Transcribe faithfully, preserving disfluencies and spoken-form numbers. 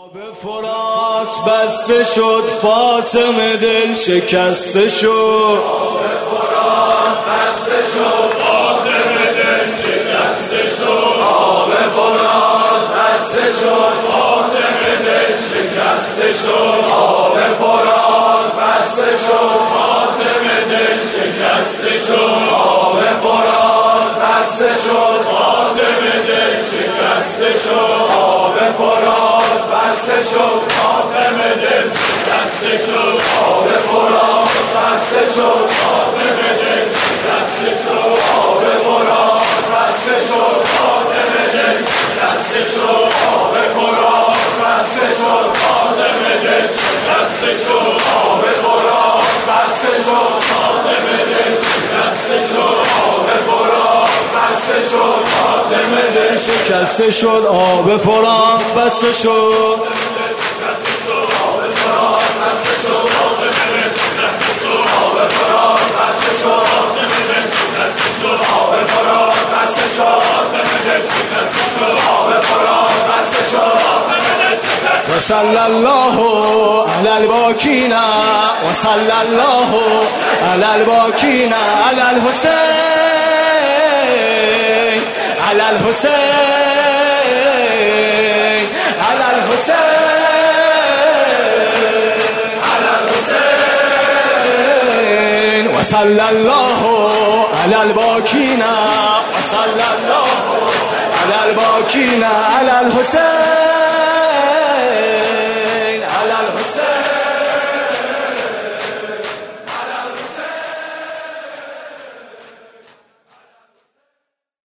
به فرات بسته شد، فاطمه دل شکسته شد. به فرات بسته شد، فاطمه دل شکسته شد. به فرات بسته شد، فاطمه دل شکسته شد. به فرات بسته شد، فاطمه دل شکسته شد. به فرات بسته شد، فاطمه دل شکسته شد. به فرات بسته شد، فاطمه دل شکسته شد. به فرات بسته شد، فاطمه دل شکسته شد. به فرات بسته شد، فاطمه دل شکسته شد. به فرات بسته شد، فاطمه دل شکسته شد. به فرات بسته شد، فاطمه دل شکسته شد. به فرات بسته شد، فاطمه دل شکسته شد. آب فرات بسته شد. وصلى الله على الباكين وصلى الله على الباكين على الحسين على الحسين على الحسين على الحسين. وصلى الله على الباكين وصلى الله على الباكين على الحسين